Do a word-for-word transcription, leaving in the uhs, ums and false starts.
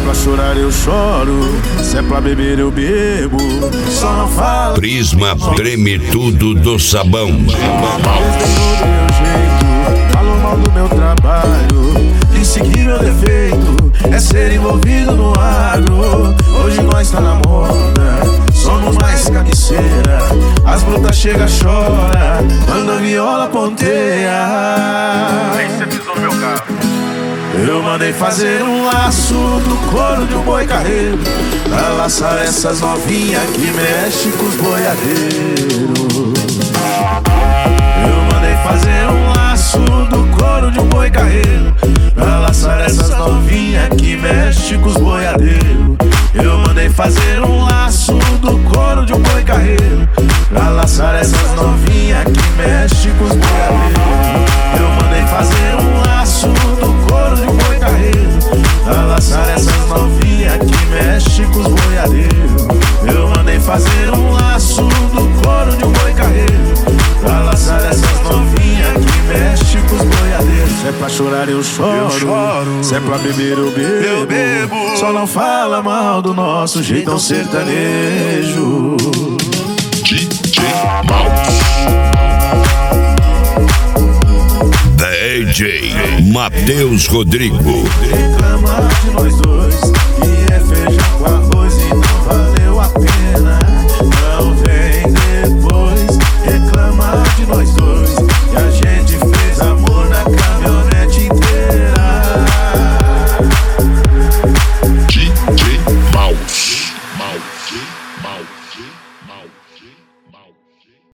pra chorar eu choro, se é pra beber eu bebo. Só não fala. Prisma treme tudo do sabão. Falou mal do meu trabalho, disse que meu defeito é ser envolvido no agro. Hoje nós tá na moda, somos mais cabeceira. As brutas chega, chora, manda viola, ponteia. Nem você pisou no meu carro. Eu mandei fazer um laço do couro de um boi carreiro, pra laçar essas novinhas que mexe com os boiadeiros. Eu mandei fazer um laço do couro de um boi carreiro, pra laçar essas novinhas que mexe com os boiadeiros. Eu mandei fazer um laço do couro de um boi carreiro, pra laçar essas novinhas que mexe com os boiadeiros. Eu mandei fazer um laço do couro de um boi carreiro, pra laçar essas novinhas que mexe com os boiadeiros. Eu mandei fazer um laço do couro de um boi carreiro, pra laçar essas novinhas que mexe com os boiadeiros. Se é pra chorar eu choro, eu choro. Se é pra beber eu bebo, eu bebo. Só não fala mal do nosso jeitão sertanejo. D J Mouse. D J Matheus Rodrigo. Reclamar de nós dois, que é feijão com arroz e